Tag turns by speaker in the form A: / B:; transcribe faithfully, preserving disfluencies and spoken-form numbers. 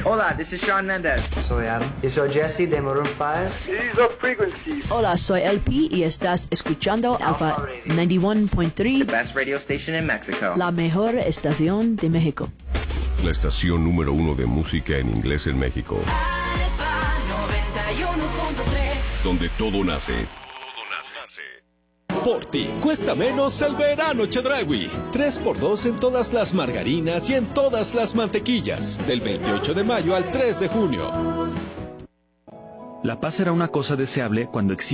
A: Hola, this is Shawn Mendes.
B: Soy Adam. Y soy Jesse de Maroon five.
C: These are frequencies.
D: Hola, soy L P y estás escuchando Alpha noventa y uno punto tres.
A: The best radio station in Mexico.
D: La mejor estación de México.
E: La estación número uno de música en inglés en México.
F: Alpha noventa y uno punto tres.
E: Donde todo nace.
G: Por ti, cuesta menos el verano Chedraui. tres por dos en todas las margarinas y en todas las mantequillas. Del veintiocho de mayo al tres de junio.
H: La paz será una cosa deseable cuando exista